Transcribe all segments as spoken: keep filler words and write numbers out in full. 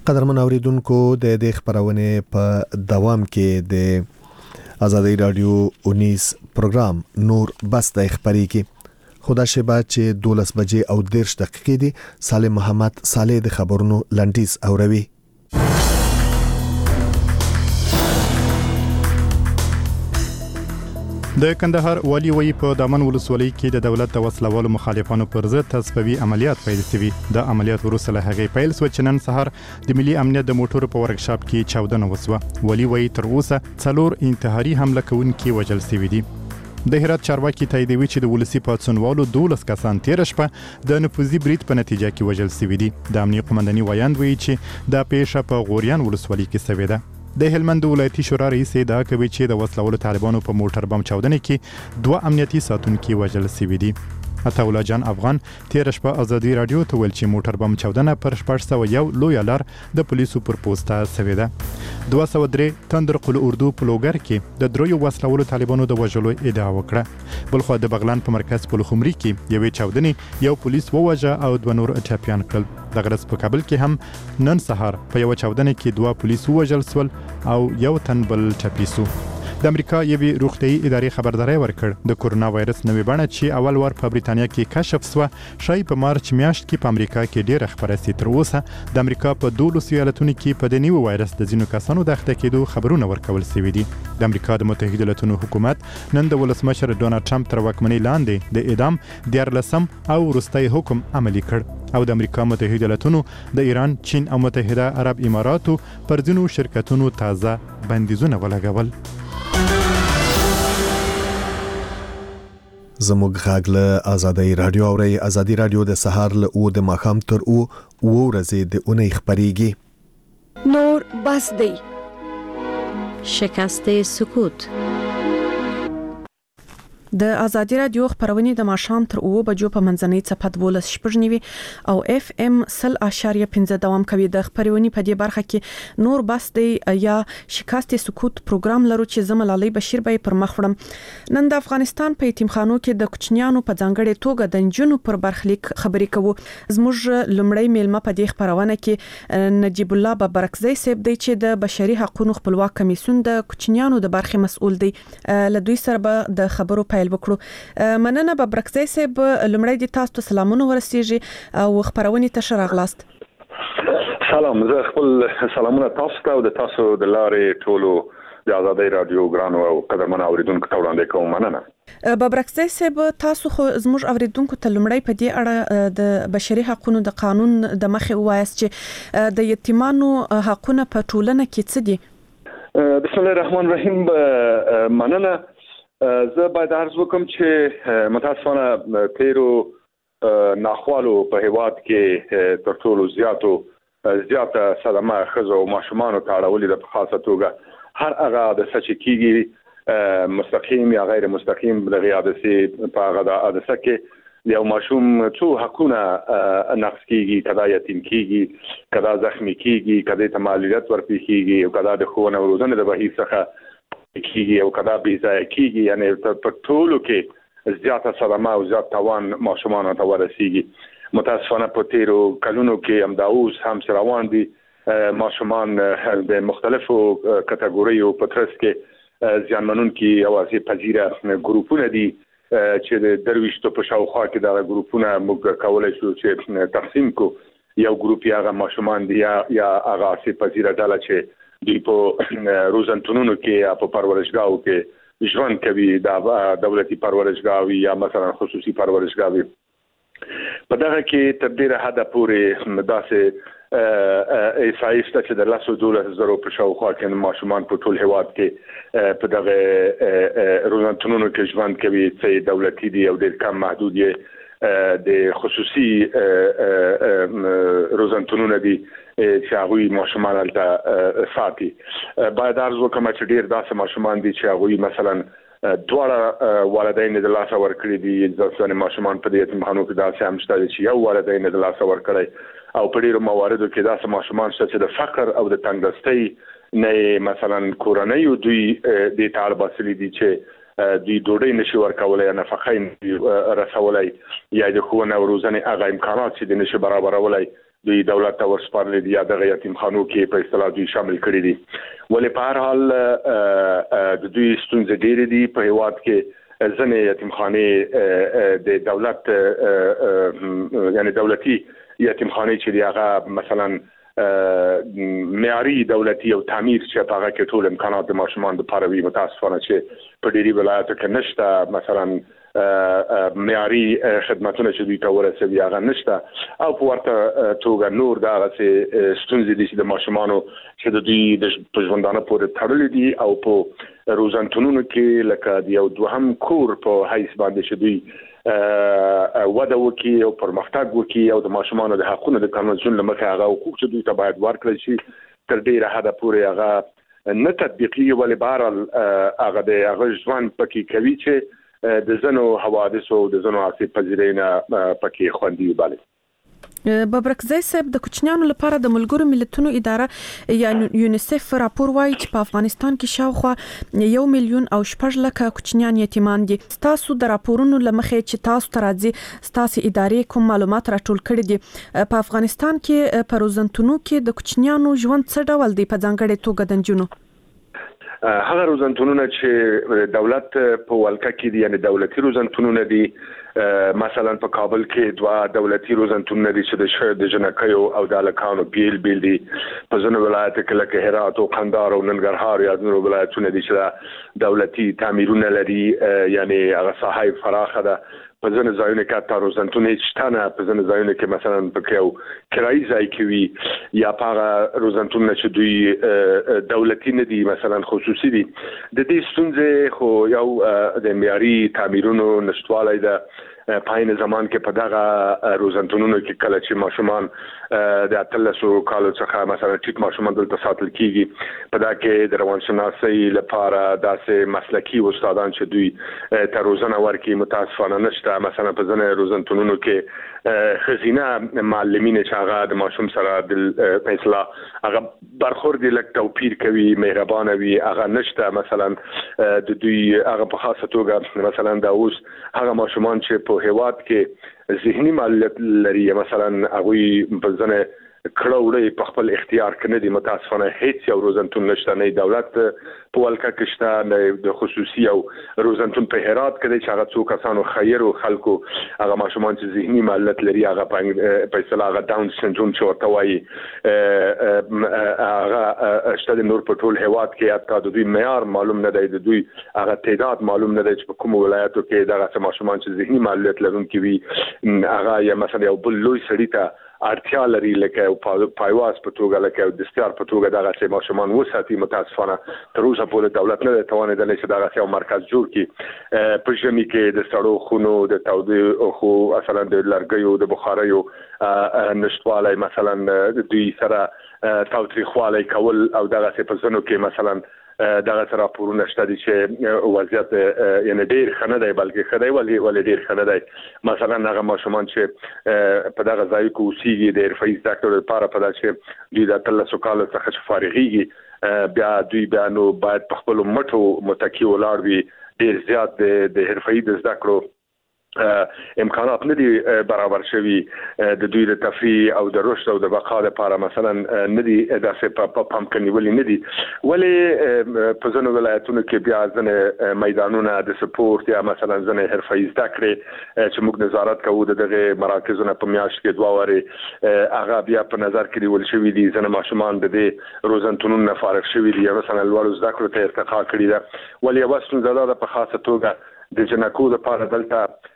قدرمن اوریدونکو د دې خبرونه په دوام کې د آزادۍ رادیو انیس پروګرام نور بس د خبرېږي خدا شبا چې دولس بجې او دیرش دقیقې دي سالم محمد صالح د خبرونو لنډیز اوروي. د کندهار والی وی په دامن ولسوالۍ کې د دولت د وسلوالو مخالفانو پر ضد تصفیوي عملیات پیل شوي. د عملیات وروسته له هغې پیل شو چې نن سهار د ملي امنیت د موټرو په ورکشاپ کې چاودنه وسوه. والی وی تر اوسه څلور انتحاري حمله کوونکي وژل شوي دي. د هرات چارواکي تاییدوي چې د ولسی پاتسونوالو دولس کسان تیر شپه د نفوذي برید په نتیجه کې وژل شوي دي. د امنیت قومنداني وایاند وی چې دا پیښه په غوریان ولسوالۍ کې شوې ده. د هلمند ولایتي شورا رئیس دا کوي چې د وسلوالو طالبانو په موټر بم چاودنه کې دوه امنیتي ساتونکي وژل شوي دي. عطاولا جان افغان تیر شپه آزادي رادیو ته ویل چې موټر بم چاودنه پر شپږ سوه یو لوی لار د پولیسو پر پوسټه شوې ده. دوه سوه درې تندر قل اردو پلوګر کې د دریو وسلوالو طالبانو د وژلو ادعا وکړه. بلخو د بغلان په مرکز پلخمري کې یوې چاودنې یو پولیس ووژه او دوه نور ټپیان کړل. د غرض په کابل کې هم نن سهار په یو چاودنه کې دوه پولیس ووژل شول او یو تن بل ټپي شو. د امریکا یوې روغتیايي ادارې خبرداري ورکړ د کورونا وایرس نوې بڼه چې اول وار په بریتانیا کې کشف شوه شای په مارچ میاشت کې په امریکا کې ډېر خبره سي. تر اوسه د امریکا په دولس ایالتونو کې په دې نوې وایرس د ځینو کسانو د اخته کېدو خبرونه ورکول شوي دي. د امریکا د متحده ایالاتونو حکومت نن د ولسمشر ډونالد ټرمپ تر واکمنۍ لاندې د اعدام دیارلسم او وروستی حکم عملي کړ او د امریکا متحده ایالاتونو د ایران، چین او متحده عرب اماراتو پر ځینو شرکتونو تازه بندیزونه ولګول. زموږ غږ له آزادۍ رادیو اوري. آزادۍ رادیو د سهار له او د ماښام تر او او ورځې د اونۍ خبرېږي. نور بس دی. شکست سکوت. د آزادۍ رادیو خبرونه د ماښام تر اوه بجو په منځنۍ څپه دولس شپږ نیوي او اف ام سل اشاریه پنځه دوام کوي. د خبرونه په دې برخه کې نور بس دی یا شکست سکوت پروګرام لرو چې زملالي بشیر به پر مخ وړم. نن د افغانستان په یتیمخانو کې د کوچنیانو په ځانګړې توګه د نجونو پر برخلیک خبرې کوو. زموږ لمړی میلمه په دې خبرونه کې نجیب الله ببرکزی صاحب دی چې د بشري حقوقو خپلواک کمیسیون د کوچنیانو د برخې مسؤل دی. لدوی سره به د خبرو پیل وکړو. مننه ببرکزی صاحب، لمړی د تاسو ته سلامونه ورسیږي او خبرونه ته شراغلاست. سلام، زه خپل سلامونه تاسو ته او د تاسو د لارې ټولو د آزادۍ رادیو ګرانو او قدرمن اوریدونکو ته وړاندې کوم. مننه. ببرکزی صاحب، تاسو خو زموږ اوریدونکو ته لمړی په دې اړه د بشري حقوقو د قانون د مخې وایي چې د یتیمانو حقوقونه په ټولنه کې څه دي؟ بسم الله الرحمن الرحیم. مننه. زه باید عرض وکم چې متاسفانه تیرو ناخوالو په هیواد کې تر ټولو زیاتو زیاته صدمه ښځو او ماشومانو ته اړولې ده. په خاصه توګه هر هغه د څه کېږي مستقیم یا غیر مستقیم دغه حادثې په هغه حادثه کې یو ماشوم څو حقونه نقض کېږي، کدا یتیم کېږي، کدا زخمی کېږي، کدا ته معلولیت ورپېښېږي او کدا د ښوونې او روزنې د بهیر څخه کیږي او کدا بې ځایه کیږي. یعنی په ټولو کې زیاته صدمه او زیات تاوان ماشومانو ته ورسیږي. متاسفانه په تیرو کلونو کې هم دا اوس هم روان دي. ماشومان د مختلفو کټګوریو په ترڅ کې زیانمنونکي اوازې پذیره ګروپونه دي چې د درویشتو په شاوخوا کې دا ګروپونه موږ کولای شو چې تقسیم کو. یو ګروپ یې هغه ماشومان دي یا هغه اوازې پذیره ډله چې دوی په روزنتونونو کې یا په پرورشګاهو کې ژوند کوي، دا دولتي پرورشګاوي یا مثلا خصوصي پرورشګاوي. په دغه کې تر ډیره حده پورې داسې احصایې شته چې د لسو دولس زرو په شاوخوا کې ماشومان په ټول هیواد کې په دغه روزنتونونو کې ژوند کوي، چې دولتي دي او ډېر کم محدود یې د خصوصي روزنتونونه دي چې هغوی ماشومان هلته ساتي. باید عرض وکړم چې ډېر داسې ماشومان دي چې هغوی مثلا دواړه والدین د لاسه ورکړي دي. ځینې ماشومان په دې یتیمخانو کې داسې هم شته چې یو والدین د لاسه ورکړی او په ډېرو مواردو کې داسې ماشومان شته چې د فقر او د تنګدستۍ نه مثلا کورنیو دوی دې ته اړ باسلي دي چې دوی ډوډۍ نشي ورکولی، نفقه رسولی یا د ښوونې او روزنې هغه امکانات چې د نشي برابرولی دوی دولت ته ورسپارل دي یا د یتیم خانو کې په اصطلاح دوی شامل کړي دي. ولې په هر حال د دوی ستونزې ډېرې دي. په هیواد کې ځینې یتیمخانې د دولت یعنی دولتي یتیمخانې چې دی هغه مثلا معیاري دولتي او تعمیر چې په هغه کې ټول امکانات د ماشومان لپاره وي. متاسفانه چې په ډېری ولایتو کې نشته، مثلا معیاري خدماتونه چې دوی ته ورسوي هغه نشته، او په ورته توګه نور دغسې ستونزې دي چې د ماشومانو چې د دوی په ژوندانه پورې تړلي دي او په روزنتونونو کې لکه د یو دوهم کور په حیث باندې چې دوی وده وکړي او پرمختګ وکړي او د ماشومانو د حقونو د قانون له مخې هغه حقوق چې دوی ته باید ورکړل شي تر ډېره حده پورې هغه نه تطبیقي. ولې بهرحال هغه د هغه ژوند پکې کوي چې د ځینو حوادثو د ځینو آسیب پذیرۍ نه پکې خوندي وبالي. ببرکزی صاحب، د کوچنیانو لپاره د ملګرو ملتونو اداره یا یونیسف راپور وایي چې په افغانستان کې شاوخوا یو میلیون او شپږ لکه کوچنیان یتیمان دي. تاسو د راپورونو لمخې چې تاسو ته راځي تاسو ادارې کوم معلومات راټول کړي دي په افغانستان کې په روزنتونو کې د کوچنیانو ژوند څه ډول دی په ځانګړې توګه د نجونو؟ هغه روزنتونونه چې دولت په ولکه کې دي یعنی دولتي روزنتونونه دي. مثلا په کابل کې دوا دولتي روزنتونونه دي چې د شهر د جنکیو او د هلکانو بیل بیل دي. په ځینو ولایتو کې لکه هرات او قندهار او ننګرهار یا ځینو ولایتونه دي چې دولتي تعمیرونه لري، یعنی هغه ساحه فراخه ده. په ځینو ځایونو کې حتی روزنتون هېڅ شته نه، په ځینو ځایونو کې مثلا پکې یو کرایي ځای کې وي یا په هغه روزنتونونه چې دوی دولتي نه دي مثلا خصوصي دي. د دې ستونزې خو یو د معیاري تعمیرونو نشتوالی ده. په عین زمان کې په دغه روزنتونونو کې کله چې ماشومان د اتلسو کالو څخه مثلا ټیټ ماشومان دلته ساتل کیږي، په دا کې د روانشناسۍ لپاره داسې مسلکي استادان چې دوی ته روزنه ورکړي متاسفانه نشته. مثلا په ځینې روزنتونونو کې ښځینه معلمین چې هغه د ماشوم سره د فیصله هغه برخورد لږ توپیر کوي، مهربانه وي، هغه نشته. مثلا د دوی هغه په خاصه توګه مثلا د اوس هغه ماشومان چې په هیواد کې ذهني معلولیت لري مثلا هغوی په ځینې کړه وړه په خپل اختیار کې نه دي. متاسفانه هیڅ یو روزنتون نشته، نه دولت په ولکه کې شته، نه د خصوصي او روزنتون په هرات کې دی چې هغه څو کسانو خیرو خلکو هغه ماشومان چې ذهني معلولیت لري هغه په اصطلاح هغه ډاون سنډروم چې ورته وایي هغه شته. د نور په ټول هیواد کې حتی د دوی معیار معلوم نه دی، د دوی هغه تعداد معلوم نه دی چې په کومو ولایتو کې دغه ماشومان چې ذهني معلولیت لرونکي وي هغه یا مثلا یو بل لوی سړي ته اړتیا لري لکه پایواز په توګه لکه دستیار په توګه دغه ماشومان وساتي. متاسفانه تر اوسه پورې دولت نه توانېدلی چې دغه یو مرکز جوړ کړي. په ژمي کې د سړو خونو د تودو خو مثلا د لرګیو د بخاریو نشتوالی مثلا دوی سره تاوتریخوالی کول او دغه په ځینو کې مثلا دغه سره راپورونه شته دي چې وضعیت یعنی ډېر ښه نه دی بلکې ښه دی ولې ولې ډېر ښه نه دی. مثلا هغه ماشومان چې په دغه ځای کې اوسېږي د حرفه‌ایي زده کړو لپاره په دا چې دوی د اتلسو کالو څخه چې فارغېږي بیا دوی بیا نو باید په خپلو مټو متکي ولاړ وي. ډېر زیات د حرفه‌ایي د زده کړو امکانات نه دي برابر شوي، د دوی د تفریح او د رشد او د بقا لپاره مثلا نه دي داسې په پام کې نیولي نه دي. ولې په ځینو ولایتونو کې بیا ځینې میدانونه د سپورت یا مثلا ځینې حرفه‌ایي زده کړې چې موږ نظارت کوو د دغه مراکزونه په میاشت کې دوه وارې هغه بیا په نظر کې نیول شوي دي. ځینې ماشومان د دې روزنتونونو نه فارغ شوي دي یا مثلا لوړو زده کړو ته ارتقا کړې ده. ولې یوه ستونزه دا ده په خاصه توګه د جنکو لپاره دلته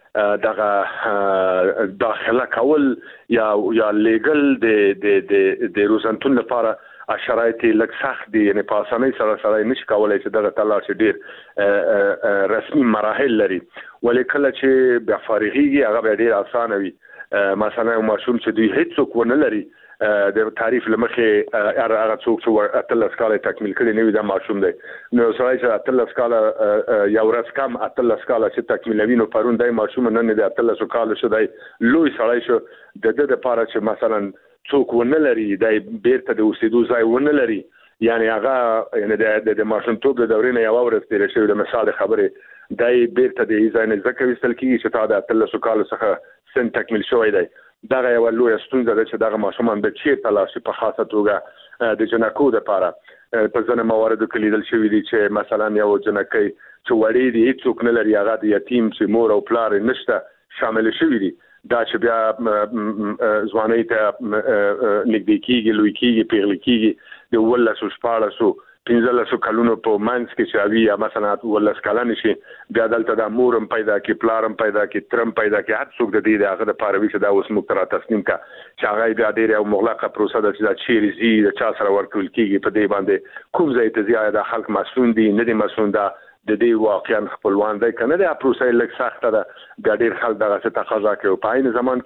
دغه داخله کول یا یا لیګل د د د د روزنتون لپاره شرایط لږ سخت دي، یعنی په اسانۍ سره سره نشي کولای چې دغه تلار چې ډېر رسمي مراحل لري. ولې کله چې بیا فارغېږي هغه به ډېر اسانه وي. مثلا ماشوم چې دوی هیڅ څوک ونه لري د تعریف لمخې هغه څوک چې اتلس کاله تکمیل کړي نه وي دا ماشوم دی. نو سړی چې اتلس کاله یو ورځ کم اتلس کاله چې تکمیلوي نو پرون دی ماشوم نن د اتلسو کالو شو دی لوی سړی شو. د ده دپاره چې مثلا څوک ونه لري دی بیرته د اوسېدو ځای ونه لري، یعنی هغه یعنی د ماشومتوب د دورې نه یوه ورځ تېره شوې د مثال خبرې دی بیرته د ځای نه زده کوي ایستل کېږي چې تا د اتلسو کالو څخه سن تکمیل شوی دی. دغه یو لوی ستونزه ده چې دغه ماشومان د چیرته لاشي په خاصه توګه د جنکو لپاره په ځینو مواردو کې لیدل شوی دي چې مثلا یو جنکۍ چې وړي دي هیڅوک نه لري هغه د یتیم چې مور او پلار نشته شامل شوی دي دا چې بیا ځوانۍ ته نږدې کېږي لوی کېږي پیغلې کېږي د ولسو شپاړسو پنځلسو کلونو په منځ کې چې اوی یا مثلا ولس کلن شي بیا دلته د مورم پیدا کې پلارم پیدا کې ترم پیدا کې هر څوک د دې دغه د پاروي چې دا اوس مقترا تسلیم کا چې هغه بیا ډېر یو مغلقه پروسه ده چې دا چیرې زی د چا سره ورکول کېږي په دې باندې کوم ځای ته زیاده د خلک مسؤل دي نه دي مسؤل ده د دې واقعا خپلوان دی کنه د پروسه لږ سخته ده د ډېر خلک دغه څه تقاضا کوي په عین زمان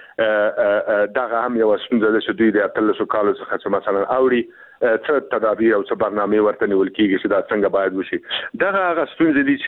کې دغه هم یو ستونزه ده چې دوی د اتلسو کالو څخه مثلا اوري څه تدابیر او څه برنامه ورته نیول کېږي چې دا څنګه باید وشي دغه هغه ستونزې دي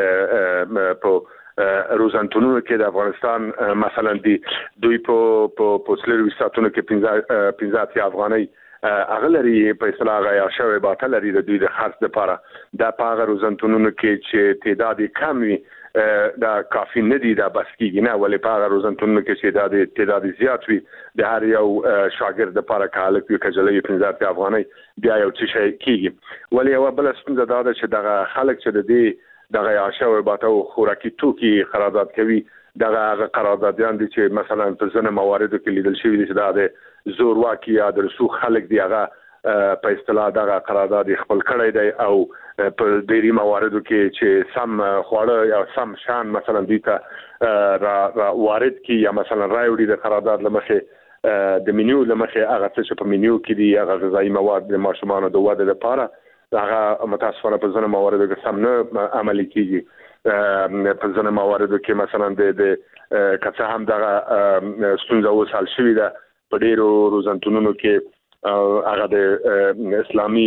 چې په روزانتونونو کې د افغانستان مثلا دی دوی په په پوسلر وساتونو کې پنځه پنځه افغاني اغلري په اصطلاح غیا شوی باطل لري د دوی د خرڅ لپاره د پاغه روزانتونونو کې چې تعداد کم وي دا کافي نه دي دا بس کېږي نه ولې پاغه روزانتونو کې چې دا تعداد زیات وي د هر یو شاګرد لپاره کاله کې کجلې پنځه افغاني بیا یو څه شي کېږي ولې یو بل څنګه دا چې دغه خلک چې د دې دغه عاشو باټو خوراکي توکي قرارداد کوي دغه قراردادیان دي چې مثلا په ځینو مواردو کې لیدل شوی دي چې دا د زورواکي یا د رسوخ خلک دی هغه په اصطلاح دغه قرارداد خپل کړی دی او په ډېری مواردو کې چې سم خواړه یا سم شان مثلا دوی ته را وارد کی یا مثلا راوړي د قرارداد لمخه د منیو لمخه هغه څه په منیو کې دی هغه غذایی مواد د ماشومان د وده لپاره هغه متاسفانه په ځینو مواردو کې سم نه عملي کیږي په ځینو مواردو کې مثلا د کڅه هم دغه ستونزه وسال شوې ده په ډیرو روزانتونونو کې هغه د اسلامي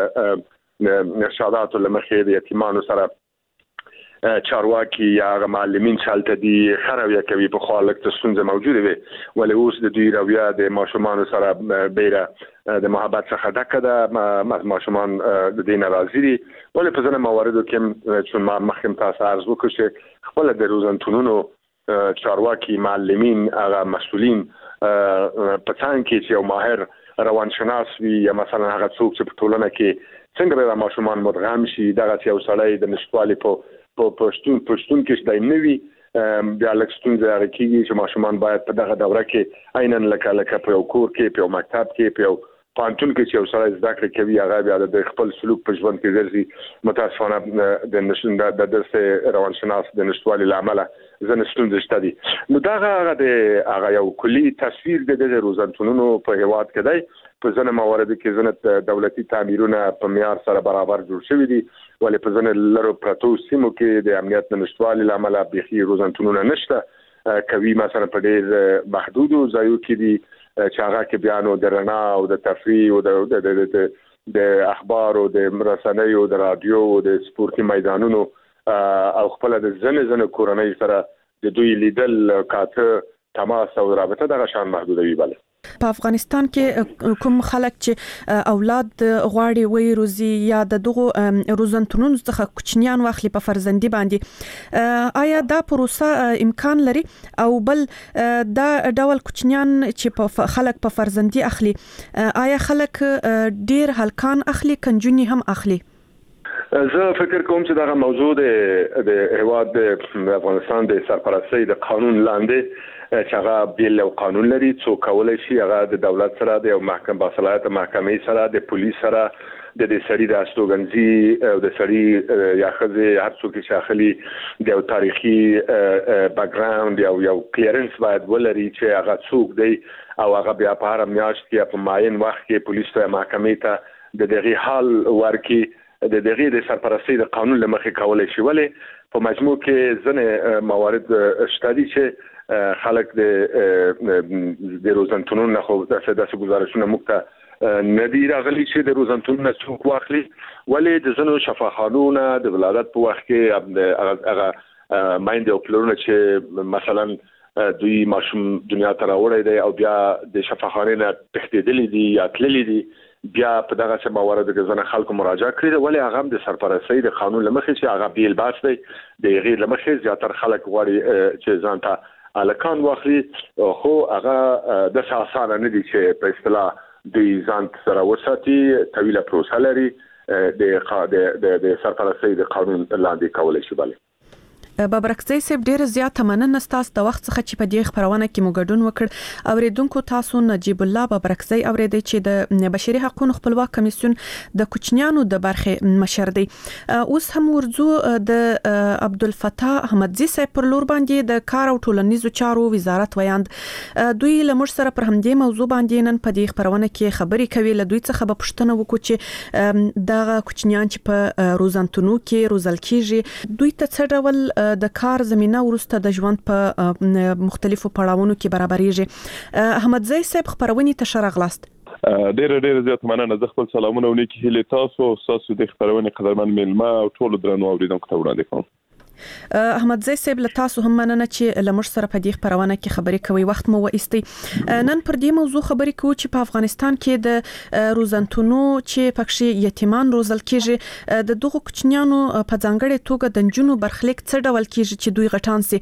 نشادات لمخې د یتیمانو سره چارواکي یا معلمین شالته دي خرویا کوي په خالق ته ستونزه موجوده وي ولې اوس د دوی رویا د ماشومان سره بیره د محبت څخه ډکه ده ماشومان د دې ناراضي دي ولې په ځینو مواردو کې چې ما مخکې تاسو عرض وکړ چې خپل د روزانتونونو چارواکي معلمین هغه مسؤلین په څنګه کې چې یو ماهر روانشناس وي یا مثلا هغه څوک چې په ټولنه کې څنګه به ماشومان مدغم شي دغه یو سړی د نشټوالي په په پښتون پښتون کې شته نوي بیا لکستون زه راکېږي چې ماشومان باید په دغه دوره کې عیناً لکه لکه په یو کور کې په یو مکتب کې په یو پانتون کې چې یو سړی زده کړې کوي هغه بیا د خپل سلوک په ژوند کې ګرځي متاسفانه د نشون د درس روانشناس د نشټوالي لامل ځنه ستونزې شته دي نو دغه هغه د هغه یو کلی تصویر د روزانتونونو په هیواد کې دی په ځنه مواردو کې ځنه دولتي تعمیرونه په معیار سره برابر جوړ شوي دي ولې په ځنه لرو پراتو سیمو کې د امنیت نشټوالي لامل بيخي روزانتونونه نشته کوي مثلا په ډېر محدودو ځایو کې دي چې هغه کې بیانو د رڼا او د تفریح او د د د اخبار او د رسنیو د رادیو او د سپورتي میدانونو او خپل د ځنه ځنه کورنۍ سره د دوی لیدل کاته تماس او رابطه دغه شان محدوده وي بل په افغانستان کې کوم خلک چې اولاد غواړي وي روزي یا د دغه روزنتونونو څخه کوچنیان واخلي په فرزندي باندې آیا دا پروسه امکان لري او بل دا ډول کوچنیان چې په خلک په فرزندي اخلي آیا خلک ډیر هلکان اخلي کنجونی هم اخلي زه فکر کوم چې دا موضوع د هیواد د افغانستان د سرپرستۍ د قانون لاندې چې هغه بیل او قانون لري څو کولای شي هغه د دولت سره د محکمې باصلاحیت محکمې سره د پولیس سره د دې سړي د استوګنځي او د سړي یا خزه هر څوک چې اخلي د تاریخي بیک ګراوند یا یو کلیرنس باید ولري چې هغه څوک دی او هغه بیا په هر میاشت کې په معین وخت کې پولیس ته محکمې ته د دغه حال ورکی د دغه د سرپرستۍ د قانون لمخې کولای شي ولې په مجموع کې ځنه موارد شته دي چې خلک د د روزنتونونو نه خو داسې داسې گزارشونه مکته ندی راغلي چې د روزنتونونو څوک واخلي ولې د زنو شفاخانونه د ولادت په وخت کې هغه مایند او پلرونه چې مثلا دوی ماشوم دنیا ته راوړی دی او بیا د شفاخانې نه تښتېدلي دي یا تللي دي بیا په دغه څه موارد کې ځنه خلکو مراجعه کړې ولې هغه د سرپرستۍ د قانون لمخې چې هغه بیل باس دی د غیر لمخې زیاتره خلک غواړي چې ځان ته الکان واخلي خو هغه د اسانه نه دي چې په اصطلاح د ځان سره وساتي طويله پروسه لري د د د سرپرستۍ د قانون لاندې کولای شي. بله بابرکزی صاحب ډیر زیات مننه ستاسو د وخت څخه چې په دې خبرونه کې مو ګډون وکړ. اوریدونکو تاسو نجیب الله بابرکزی اوریدي چې د بشري حقوقو خپلواک کمیسیون د کوچنیانو د برخه مشر دی. اوس هم ورزو د عبدالفتاح احمدزی صاحب پر لور باندې د کار او ټولنیزو چارو وزارت ویاند. دوی لمر سره پر همدې موضوع باندې نن په دې خبرونه کې خبري کوي. له دوی څخه به پوښتنه وکړو چې دغه کوچنیان چې په روزنتونو کې روزل کیږي دوی ته څه ډول د کار زمينه ورسته د ژوند په مختلفو پړاوونو کې برابرېږي. احمدزی صاحب خبرونه ته شرغلاست. ډېر ډېر زیات مننه. زه خپل سلامونه ونیکي هلي تاسو تاسو د خبرونه قدرمن ملما او ټول درنو اوریدونکو ته وړاندې کوم. احمدزی صاحب له تاسو هم مننه چې لمر سره په دې خبرونه کې خبرې کوي. وخت مو وایستي. نن پر دې موضوع خبرې کوو چې په افغانستان کې د روزنتونو چې پکې یتیمان روزل کېږي د دغه کوچنیانو په ځانګړې توګه د جنونو برخلیک څه ډول کېږي چې دوی غټان سي.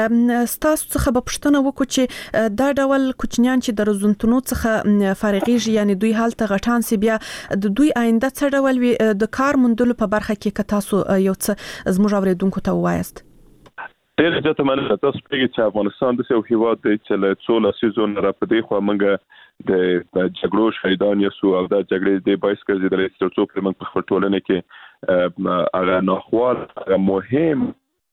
ستاسو څخه به پوښتنه وکړو چې دا ډول کوچنیان چې د روزنتونو څخه فارغېږي یعنی دوی حالت غټان سي بیا د دوی آینده څه ډول وي د کار موندلو په برخه کې که تاسو یو څه زموږ اوریدونکو ته وایست. ډېر زیات مننه. تاسو پیږي چې افغانستان د یو هیواد دی چې له څو لسیزو نه راپدې خو موږ د جګړو شهیدان یو او د جګړې د بایس ګرځېدل چې څو پر موږ په خپل ټولنه کې هغه ناخوال هغه مهم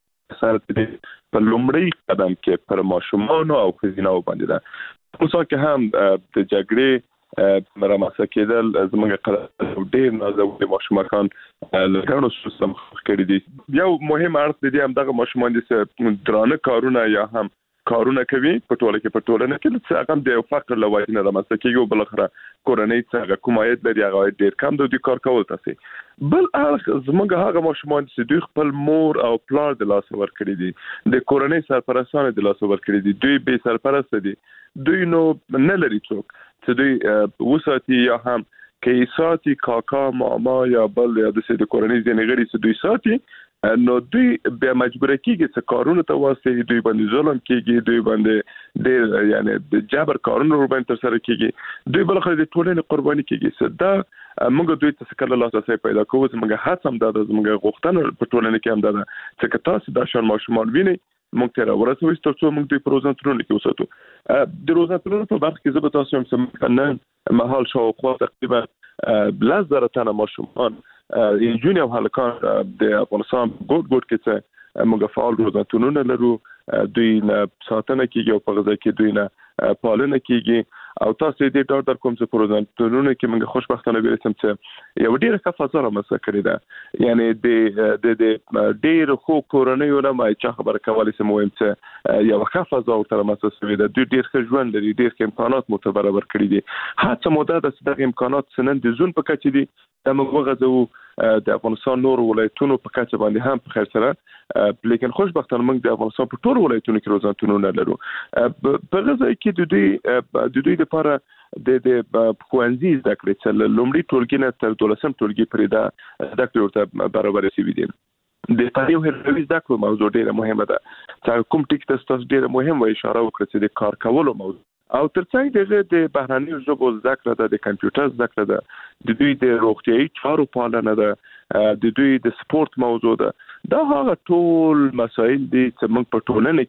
سره په لومړی قدم کې پر ماشومان او ښځیناو باندې ده. اوس که هم د جګړې مرامسه کېدل زموږ قدر ډېر نازولي ماشومان لګانو سیستم کړی دي. یو مهم اړخ دی هم دغه ماشومان چې درانه کارونه یا هم کارونه کوي په ټوله کې په ټولنه کې چې هغه د فقر لوي نه رامسه کېږي بل اخره کورنۍ څنګه کومایت لري هغه ډېر کم د کار کول تاسو. بل اړخ زموږ هغه ماشومان چې دوی خپل مور او پلار د لاس ور کړی دي د کورنۍ سرپرستانه د لاس ور کړی دي دوی به سرپرست دي دوی نو نه لري څوک چې دوی وساتي یا هم کې ساتي کاکا ماما یا بل یا د سې د کورنۍ ځینې غړي چې دوی ساتي نو دوی به مجبور کیږي چې کارونه ته واسطه دوی باندې ظلم کیږي دوی باندې ډېر یعنی د جبر کارونه ور باندې تر سره کیږي دوی بل خو د ټولنې قرباني کیږي. دا موږ دوی ته څنګه الله تعالی پیدا کوو موږ هڅه هم د موږ غوښتنه په ټولنه کې هم ده چې تاسو د شان ماشومان ویني موږ ته راورسوي چې موږ دوی پروژنتونو کې وساتو. د روزنتونو په برخه کې زه به تاسو هم سم محل شاوخوا تقریبا لس زره تنه ماشومان جونیور هلکان د افغانستان ګوټ ګوټ کې چې موږ فعال روزنتونو لرو دوی نه ساتنه کیږي او په غزا کې دوی نه پالنه کیږي او تاسو دې ډاډ در کوم چې پروژنتونو کې موږ خوشبختانه ویلم چې یو ډیره ښه فضا رامنځته کړې ده یعنی د د ډیر خو کورنۍ علماء چې خبر کولای سي مهم چې یو ښه فضا ورته رامنځته شوې ده دوی ډیر ښه ژوند لري ډیر ښه امکانات مو ته برابر کړی دي. هڅه مو ده چې دغه امکانات سنن د زون په کچې دي د موږ غزو د افغانستان نور ولایتونو په کچه باندې هم په خیر سره لیکن خوشبختانه موږ د افغانستان په ټول ولایتونو کې روزنتونو نه لرو. په غزا کې د دوی د دوی لپاره د د خوانزي ذکر چې لومړی ټولګي نه تر دولسم ټولګي پرې دا د ډاکټر برابر شي دي. د پاره هر ذکر موضوع ډیره مهمه ده چې کوم ټیک تاسو ډیره مهم و اشاره وکړه چې د کار کولو موضوع او ترڅنګ دغه د بهراني ژبو ذکر ده د کمپیوټر ذکر ده د دوی د روغتيایي چارو پالنه ده د دوی د سپورت موضوع ده. دا هغه ټول مسایل دي چې موږ په ټولنه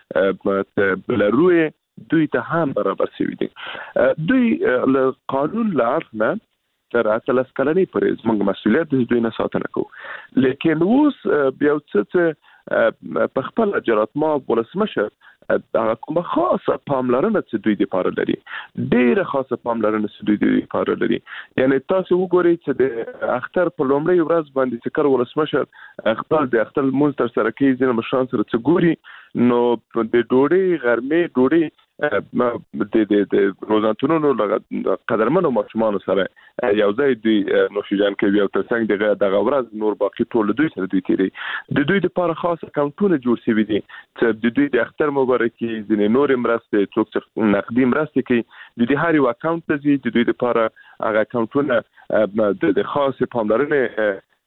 کې بلروي دوی ته هم برابر شوی دي. دوی له قانون لارنه تر اتلس کلنې پرې موږ مسؤلیت د دوی نه ساتنه کوو لیکن اوس بیا څه په خپل اجرات ما ولسمشر دا کومه خاصه پاملرنه چې دوی د پاره لري ډیره خاصه پاملرنه چې دوی د پاره لري. یعنی تاسو وګورئ چې د اختر په لومړۍ ورځ باندې چې کار ولسمشر خپل د اختر مونږ تر سره کوي ځینې مشران سره چې ګوري نو د ډوډۍ غرمې ډوډۍ د د د روزنتونو قدرمنو ماشومان سره یو ځای دوی نوشیجان کوي او ترڅنګ دغه دغه ورځ نور باقي ټول دوی سره دوی تیری د دوی لپاره خاص اکاونټونه جوړ شوي دي چې د دوی د اختر مبارکي ځینې نور مرستې څوک نقدي مرستې کوي د دې هر یو اکاونټ ته د دوی لپاره هغه اکاونټونه د خاص پاملرنه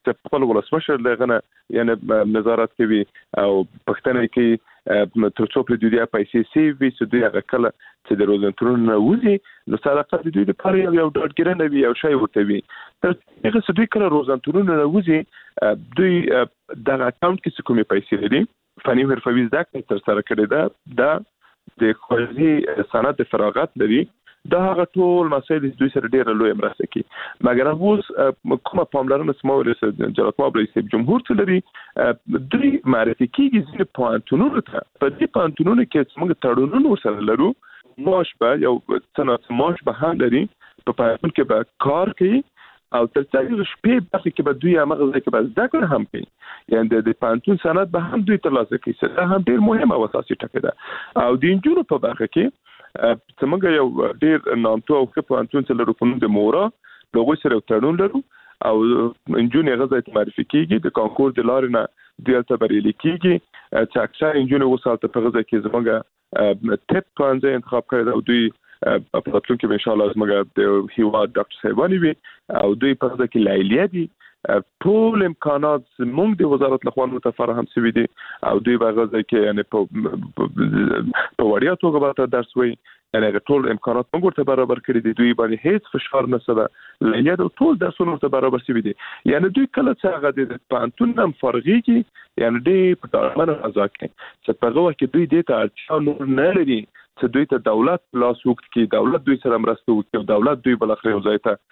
چې خپل ولسمشر لغنه یعنی نظارت کوي او پښتنه کوي ترڅو په دوی د پیسې سی وي چې دوی هغه کله چې د روزنتونونو وځي نو صراحت د دوی لپاره یو ډاډګرنه وي او شی ورته وي تر هغه چې دوی کله روزنتونونو وځي دوی د اکاونټ کې کومې پیسې لري فني حرفوي زده کړې تر سره کړې ده د د خوځي سند فراغت لري دا هغه ټول مسایل دوی سره ډېر لوی مرسته کوي مګر اوس کومه پاملرنه سمول جلالت ماب رئیس جمهور ته لري دوی معرفي کیږي چې پانتونونو ته په دې پانتونونو کې څنګه تړونونه سره لرو ماش به یو څنګه ماش به هم لري په پانتون کې به کار کوي او تر څو شپې برخه کې به دوی هغه ځای کې به ذکر هم کوي یعنی د پانتون سند به هم دوی ترلاسه کوي دا هم ډېر مهمه او اساسي ټکی ده او د انجونو په برخه کې څنګه یو ډېر نامتو او ښه پانتون چې لرو په نوم د مورا لوګو سره تړون لرو او انجونې هغه ځای ته معرفي کیږي د کانکور د لارې نه دوی ته بریالي کیږي چې اکثر انجونې وسالته په غزه کې زموږ ټپ پانځه انتخاب کړی او دوی په راتلونکي کې ان شاء الله زموږ د هیوا ډاکټر صاحبانی وي او دوی په غزه کې لایلیه دي ټول امکانات زموږ د وزارت لخوا متفرهم شوي دي او دوی په غزه کې یعنی په په وړیا توګه به درس وي یعنی ټول امکانات موږ ته برابر کړی دي دوی باندې هیڅ فشار نشته لایلیه د ټول درسونو ته برابر شوي دي یعنی دوی کله چې هغه د پانتون نم فرغيږي یعنی دوی په ډاډمنه فضا کې چې په هغه کې دوی د ته اړتیا نور نه لري چې دوی ته دولت لاس وکړي کې دولت دوی سره مرسته وکړي او دولت دوی بل اخر یو ځای ته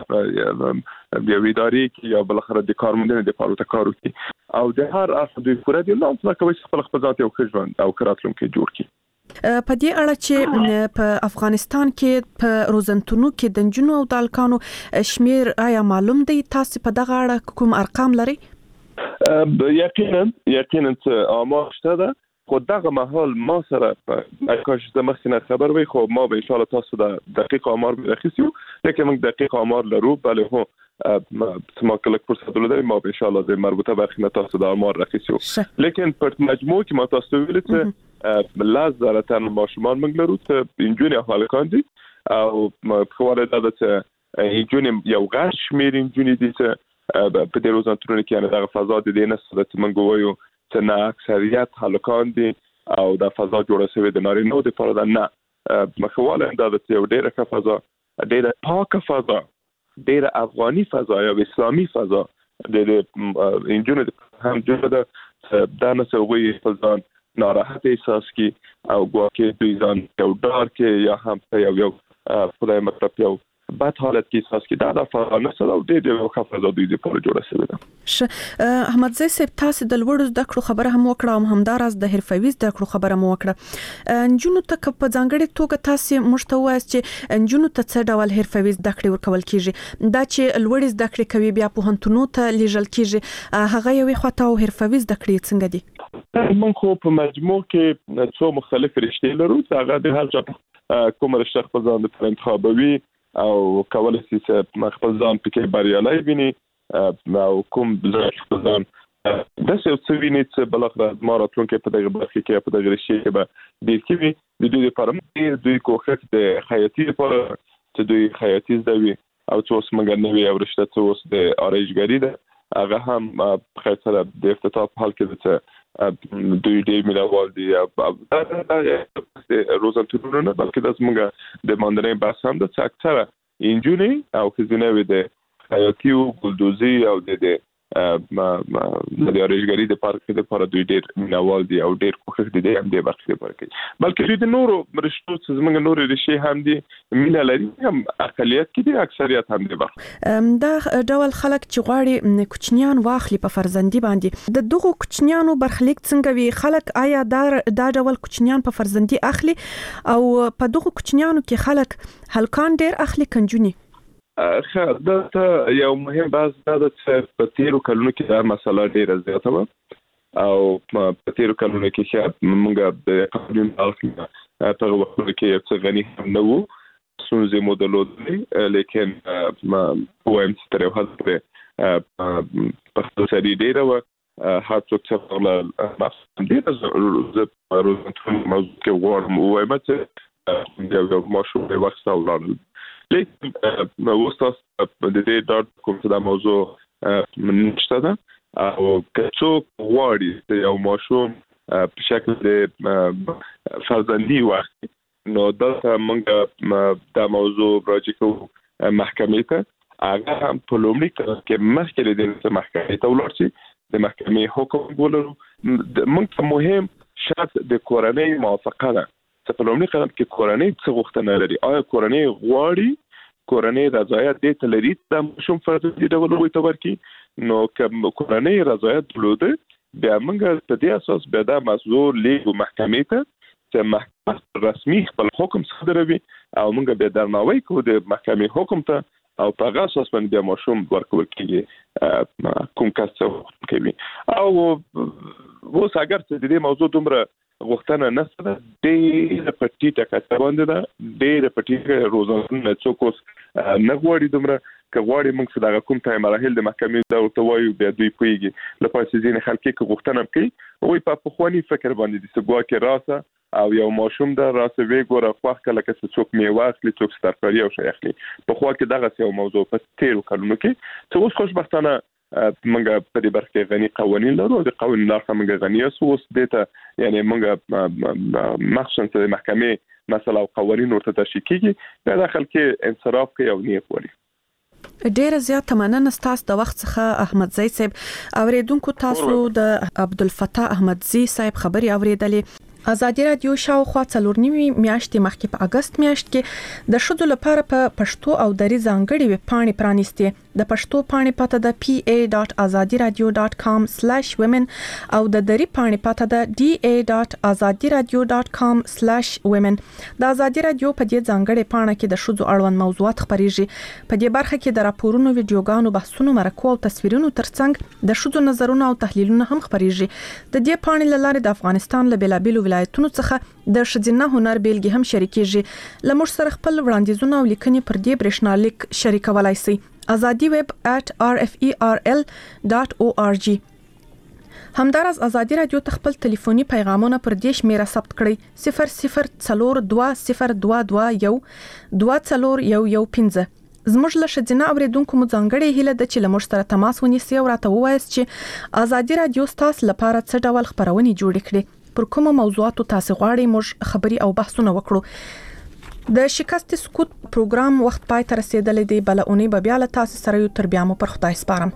یو ادارې کې یا بل اخر د کارمندانو د پاره ته کار وکړي او د هر اصل دوی پوره دي نو څنګه کوي خپل خپل ذات یو ښه او کراتلم کې جوړ کړي په دې اړه چې په افغانستان کې په روزنتونو کې د جنونو او دالکانو شمیر آیا معلوم دی تاسو په دغه اړه کوم ارقام لري یقینا یقینا چې آمار شته ده خو دغه محل ما سره کاش د مخینه خبر وي خو ما به ان شاء الله تاسو د دقیق آمار برخصیو لکه موږ دقیق آمار لرو بله هو ما کله فرصت ولرم ما به ان شاء الله د مربوطه برخه تاسو د آمار رخصیو لیکن په مجموع کې ما تاسو ویل چې لازم تر ماشومان موږ لرو ته انجونی هالکان دي او په وړاندې د ته انجونی یو غش میر انجونی دي چې په دې روزنتونو کې نه دغه فضا د دې نه څه موږ وایو چې نه اکثریت هلکان دي او د فضا جوړه شوی د نارینه د پاره ده نه مخواله د یو ډیره ښه فضا ډیره پاکه فضا ډیره افغاني فضا یا اسلامي فضا د انجونو هم جوړه ده دا نه سوي فضا ناراحت احساس کی او ګواکې دوی ځان یو ډار کې یا هم یو یو خدای مطلب یو بد حالت کې احساس کی دا د فضا سره او د یو ښه فضا دوی د پاره جوړه شوی ده احمد زئی صاحب تاسو د لوړ زده کړو خبره هم وکړه او همداراز د حرفوي زده کړو خبره مو وکړه انجونو ته په ځانګړي توګه تاسو مشتوي چې انجونو ته څه ډول حرفوي زده کړې ورکول کیږي دا چې لوړ زده کړې کوي بیا په هنتونو ته لیږل کیږي هغه یو خواته او حرفوي زده کړې څنګه دي من خو په مجموع کې څو مختلف رشتې لرو هغه د هر چا کوم رشته خپل ځان د انتخابوي او کولای شي چې خپل ځان پکې بریالي ویني او کوم خپل ځان د څه څه ویني چې بلخره ماراتون کې په دغه برخه کې په دغه شی کې به د کیوي د دوی لپاره دوی کوښښ د حیاتي لپاره چې دوی حیاتي زوي او څوس مګر نه وي او رشته څوس د آرایشګری ده هغه هم په خاطر د افتتاح حال کې چې دوی دې ملوال دي او روزنتونو نه بلکې د زموږ د ماندنې بحث هم د اکثره انجونی او خزینه وي د حیاتي او بلدوزي او د د د اړیګری د پارک د لپاره دوی ډېر مینوال دي او ډېر کوښښ دي هم د برخې لپاره کوي بلکې دوی د نورو رشتو څخه زموږ نورو رشي هم دي مینه لري هم اقلیت کې دي اکثریت هم دي دا ډول خلک چې غواړي کوچنیان واخلي په فرزندي باندې د دغه کوچنیانو برخلیک څنګه وي خلک آیا دا دا ډول کوچنیان په فرزندي اخلي او په دغه کوچنیانو کې خلک هلکان ډېر اخلي کنجونی خا دا یو مهم بحث دا چې په تیرو کلونو کې دا مسله ډیره زیاته و او په تیرو کلونو کې چې موږ د قانون اخلي په وخت کې یو څه غني هم نه وو سونځي مودلونه لیکن ما وایم چې تر یو حد پورې په خپل ډیره و هر څوک چې خپل مفهوم ډیره زه روزنتون موضوع کې وایم وایم چې یو یو ماشوم د وخت او لیکن وستاس د دې ډاټ کوم څه د موضوع منشته ده او کڅو غواړي یو ماشوم په شکل د فرزندي وخت نو دلته موږ دا موضوع راځي کوو محکمې ته هغه هم په لومړي کې مخکې د محکمې ته ولاړ شي د محکمې حکم ولرو موږ ته مهم شرط د کورنۍ موافقه ده چې په لومړي قدم کې کورنۍ څه غوښتنه لري آیا کورنۍ غواړي کورنۍ رضایت دې ته لري د ماشوم فرزندي ډول وي ورکي نو که کورنۍ رضایت درلوده بیا موږ په دې اساس بیا دا موضوع لیږو محکمې ته چې محکمه رسمي خپل حکم صادروي او موږ به درناوی کوو د محکمې حکم ته او په هغه اساس باندې بیا ماشوم ورکول کېږي کوم کس څه کوي او اوس اگر چې د دې موضوع دومره غوښتنه نشته ډېر پټی ټکا باندې ده ډېر پټی روزانه څوک نه غواړي دومره که غواړي موږ څه دغه کوم ته مراحل د محکمې د ورتوایو بیا دوی پوهیږي لپاره چې ځینې خلک کې غوښتنه کوي وي په پخوانی فکر باندې د سګوا کې راسه او یو ماشوم د راسه وی ګوره خو کله کې څوک میوه اخلي څوک سترکاري او شي اخلي په خو کې دغه یو موضوع په تیرو کلونو کې څه اوس خوشبختانه موږ په دې برخه غني قوانين لرو د قوانين لاره موږ غني اوس دته یعنی موږ مخصوصا د محکمې مثلا قوانين ورته تشکیل کیږي دا خلک انصراف کوي او نیت ولري ډیره زیاته مننه ستاسو د وخت څخه احمد زئی صاحب اوریدونکو تاسو د عبدالفتاح احمدزئی صاحب خبري اوریدلې ازادي رادیو شاوخوا څلور نیمه میاشتې مخکې په اگست میاشت کې د شذو لپاره په پښتو او دري ځانګړي ویب پاڼې پرانیستې د پښتو پاڼې پته د پی ای ډاټ azadi radio dot com slash women او د دري پاڼې پته د ډي ای ډاټ azadi radio dot com slash women د ازادي رادیو په دې ځانګړي پاڼه کې د شذو اړوند موضوعات خبريږي په دې برخه کې د راپورونو ویډیوګانو بحثونو مرکو او تصویرونو ترڅنګ د شذو نظرونه او تحلیلونه هم خبريږي د دې پاڼې لاره د افغانستان له بلابل ولایتونو څخه د شذینه هنر بیلګې هم شریکېږي لمر سره خپل وړاندیزونه او لیکنې پر دې برېښنالیک شریکولای شي azadi web at r f e r l dot org همدارس ازادي رادیو خپل ټلیفوني پیغامونه پر دې شمیره ثبت کړئ صفر صفر څلور دوه صفر دوه دوه یو دوه څلور یو یو پنځه زموږ له شذینه اوریدونکو مو ځانګړې هیله ده چې لمر سره تماس ونیسئ او راته ووایاست چې ازادي رادیو ستاسو لپاره څه ډول خبرونه جوړ کړي پر کومه موضوعاتو تاسو غواړئ موږ خبري او بحثونه وکړو د شکست سکوت پروګرام وخت پای ته رسیدلې دی بل اونۍ به بیا له تاسو سره یو تر بیا مو پر خدای سپارم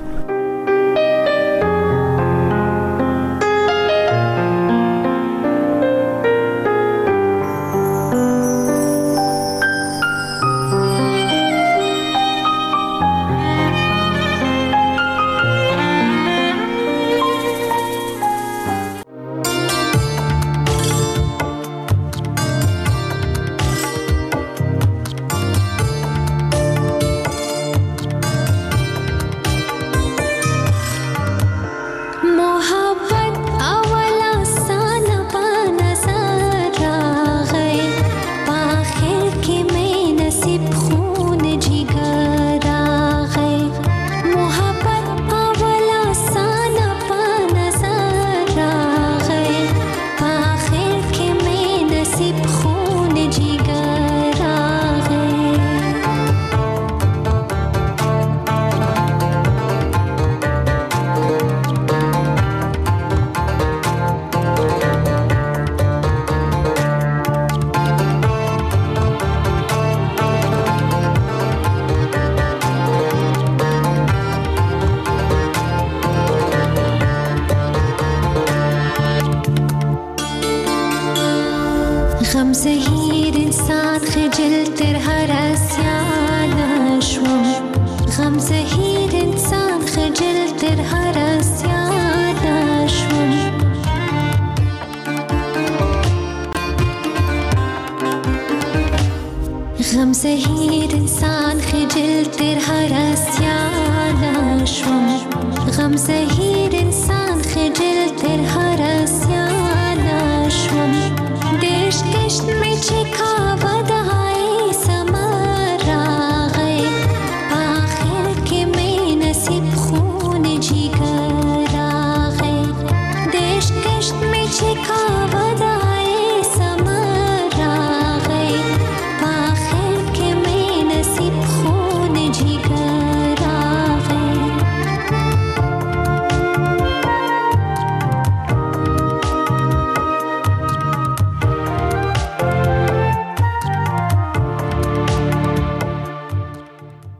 غم زهیر انسان خجل تر هر اسیان شوم غم زهیر انسان خجل تر هر اسیان شوم غم زهیر انسان خجل تر هر اسیان شوم غم زهیر